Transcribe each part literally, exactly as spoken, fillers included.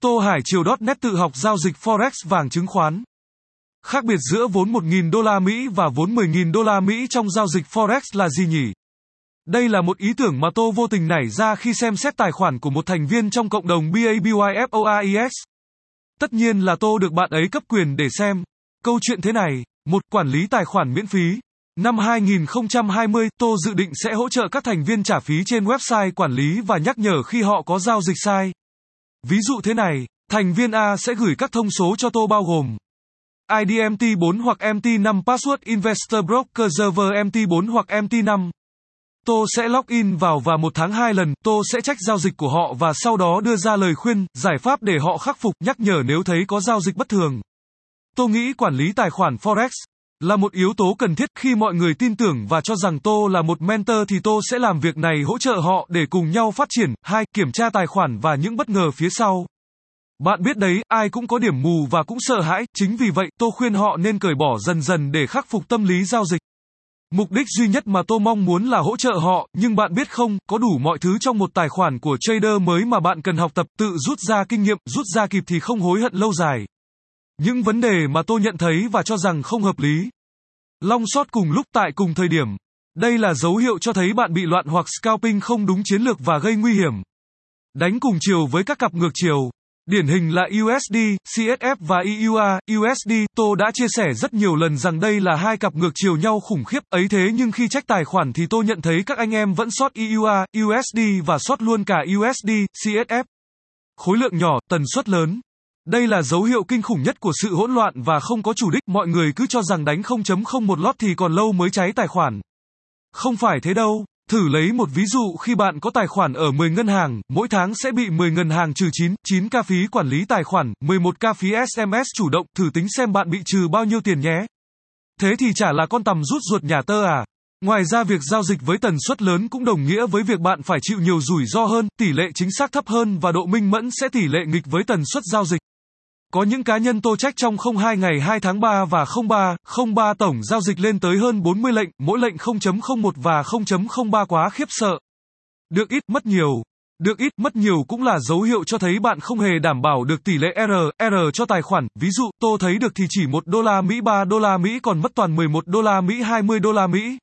Tô Hải Triều chấm net tự học giao dịch Forex vàng chứng khoán. Khác biệt giữa vốn một nghìn đô la Mỹ và vốn mười nghìn đô la Mỹ trong giao dịch Forex là gì nhỉ? Đây là một ý tưởng mà Tô vô tình nảy ra khi xem xét tài khoản của một thành viên trong cộng đồng BABYFOREX. Tất nhiên là Tô được bạn ấy cấp quyền để xem. Câu chuyện thế này, một quản lý tài khoản miễn phí. Năm hai nghìn không trăm hai mươi, Tô dự định sẽ hỗ trợ các thành viên trả phí trên website quản lý và nhắc nhở khi họ có giao dịch sai. Ví dụ thế này, thành viên A sẽ gửi các thông số cho Tô bao gồm i đê em tê bốn hoặc em tê năm Password Investor Broker Server em tê bốn hoặc em tê năm. Tô sẽ login vào và một tháng hai lần, Tô sẽ check giao dịch của họ và sau đó đưa ra lời khuyên, giải pháp để họ khắc phục, nhắc nhở nếu thấy có giao dịch bất thường. Tô nghĩ quản lý tài khoản Forex là một yếu tố cần thiết. Khi mọi người tin tưởng và cho rằng Tô là một mentor thì Tô sẽ làm việc này hỗ trợ họ để cùng nhau phát triển. Hai, kiểm tra tài khoản và những bất ngờ phía sau. Bạn biết đấy, ai cũng có điểm mù và cũng sợ hãi, chính vì vậy, Tô khuyên họ nên cởi bỏ dần dần để khắc phục tâm lý giao dịch. Mục đích duy nhất mà Tô mong muốn là hỗ trợ họ, nhưng bạn biết không, có đủ mọi thứ trong một tài khoản của trader mới mà bạn cần học tập, tự rút ra kinh nghiệm, rút ra kịp thì không hối hận lâu dài. Những vấn đề mà Tô nhận thấy và cho rằng không hợp lý. Long short cùng lúc tại cùng thời điểm. Đây là dấu hiệu cho thấy bạn bị loạn hoặc scalping không đúng chiến lược và gây nguy hiểm. Đánh cùng chiều với các cặp ngược chiều. Điển hình là u ét đê, xê ét ép và e u a, u ét đê, Tô đã chia sẻ rất nhiều lần rằng đây là hai cặp ngược chiều nhau khủng khiếp, ấy thế nhưng khi check tài khoản thì Tô nhận thấy các anh em vẫn short e u a, u ét đê và short luôn cả u ét đê, xê ét ép. Khối lượng nhỏ, tần suất lớn. Đây là dấu hiệu kinh khủng nhất của sự hỗn loạn và không có chủ đích, mọi người cứ cho rằng đánh không chấm không một lót thì còn lâu mới cháy tài khoản. Không phải thế đâu. Thử lấy một ví dụ, khi bạn có tài khoản ở mười ngân hàng, mỗi tháng sẽ bị mười ngân hàng trừ chín, chín k phí quản lý tài khoản, mười một k phí ét em ét chủ động, thử tính xem bạn bị trừ bao nhiêu tiền nhé. Thế thì chả là con tằm rút ruột nhà tơ à? Ngoài ra việc giao dịch với tần suất lớn cũng đồng nghĩa với việc bạn phải chịu nhiều rủi ro hơn, tỷ lệ chính xác thấp hơn và độ minh mẫn sẽ tỷ lệ nghịch với tần suất giao dịch. Có những cá nhân Tô check trong không hai ngày hai tháng ba và không ba, không ba tổng giao dịch lên tới hơn bốn mươi lệnh, mỗi lệnh không chấm không một và không chấm không ba quá khiếp sợ. Được ít, mất nhiều. Được ít, mất nhiều cũng là dấu hiệu cho thấy bạn không hề đảm bảo được tỷ lệ R, R cho tài khoản. Ví dụ, Tô thấy được thì chỉ một đô la Mỹ ba đô la Mỹ còn mất toàn mười một đô la Mỹ hai mươi đô la Mỹ.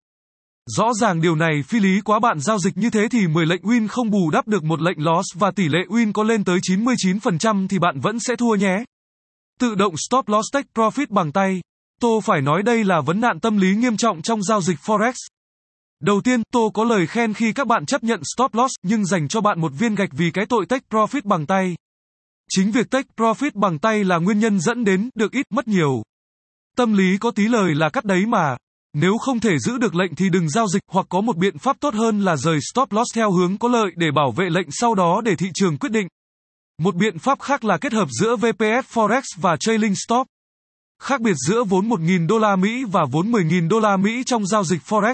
Rõ ràng điều này phi lý quá, bạn giao dịch như thế thì mười lệnh win không bù đắp được một lệnh loss và tỷ lệ win có lên tới chín mươi chín phần trăm thì bạn vẫn sẽ thua nhé. Tự động stop loss take profit bằng tay. Tô phải nói đây là vấn nạn tâm lý nghiêm trọng trong giao dịch Forex. Đầu tiên, Tô có lời khen khi các bạn chấp nhận stop loss, nhưng dành cho bạn một viên gạch vì cái tội take profit bằng tay. Chính việc take profit bằng tay là nguyên nhân dẫn đến được ít, mất nhiều. Tâm lý có tí lời là cắt đấy mà. Nếu không thể giữ được lệnh thì đừng giao dịch, hoặc có một biện pháp tốt hơn là rời stop loss theo hướng có lợi để bảo vệ lệnh sau đó để thị trường quyết định. Một biện pháp khác là kết hợp giữa vê pê ét Forex và trailing stop. Khác biệt giữa vốn một nghìn đô la Mỹ và vốn mười nghìn đô la Mỹ trong giao dịch Forex.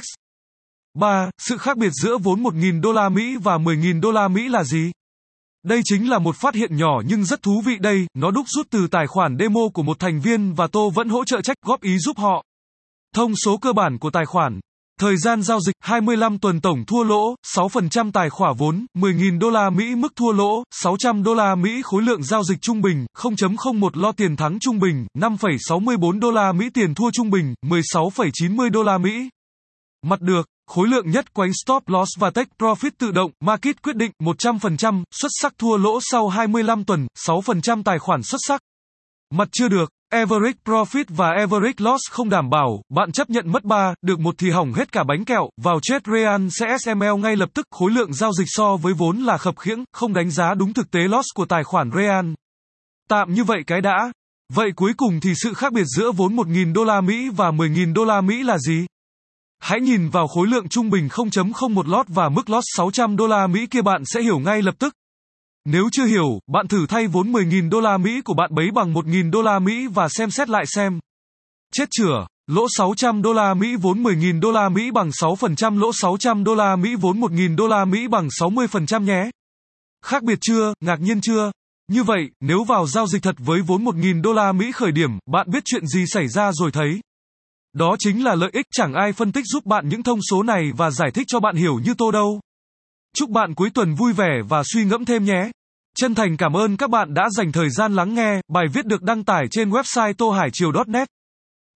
ba. Sự khác biệt giữa vốn một nghìn đô la Mỹ và mười nghìn đô la Mỹ là gì? Đây chính là một phát hiện nhỏ nhưng rất thú vị đây, nó đúc rút từ tài khoản demo của một thành viên và Tô vẫn hỗ trợ check góp ý giúp họ. Thông số cơ bản của tài khoản. Thời gian giao dịch hai mươi lăm tuần, tổng thua lỗ sáu phần trăm, tài khoản vốn mười nghìn đô la Mỹ, mức thua lỗ sáu trăm đô la Mỹ, khối lượng giao dịch trung bình không chấm không một lo, tiền thắng trung bình năm phẩy sáu mươi bốn đô la Mỹ, tiền thua trung bình mười sáu phẩy chín mươi đô la Mỹ. Mặt được, khối lượng nhất quánh stop loss và take profit tự động, market quyết định một trăm phần trăm, xuất sắc thua lỗ sau hai mươi lăm tuần, sáu phần trăm, tài khoản xuất sắc. Mặt chưa được, average profit và average loss không đảm bảo, bạn chấp nhận mất ba, được một thì hỏng hết cả bánh kẹo, vào chết real sẽ ét em lờ ngay lập tức, khối lượng giao dịch so với vốn là khập khiễng, không đánh giá đúng thực tế loss của tài khoản real. Tạm như vậy cái đã. Vậy cuối cùng thì sự khác biệt giữa vốn một nghìn đô la Mỹ và mười nghìn đô la Mỹ là gì? Hãy nhìn vào khối lượng trung bình không chấm không một lót và mức loss sáu trăm đô la Mỹ kia, bạn sẽ hiểu ngay lập tức. Nếu chưa hiểu, bạn thử thay vốn mười nghìn đô la Mỹ của bạn bấy bằng một nghìn đô la Mỹ và xem xét lại xem. Chết chửa, lỗ sáu trăm đô la Mỹ vốn mười nghìn đô la Mỹ bằng sáu phần trăm, lỗ sáu trăm đô la Mỹ vốn một nghìn đô la Mỹ bằng sáu mươi phần trăm nhé. Khác biệt chưa, ngạc nhiên chưa? Như vậy, nếu vào giao dịch thật với vốn một nghìn đô la Mỹ khởi điểm, bạn biết chuyện gì xảy ra rồi thấy. Đó chính là lợi ích, chẳng ai phân tích giúp bạn những thông số này và giải thích cho bạn hiểu như Tô đâu. Chúc bạn cuối tuần vui vẻ và suy ngẫm thêm nhé. Chân thành cảm ơn các bạn đã dành thời gian lắng nghe. Bài viết được đăng tải trên website tô hải triều chấm net.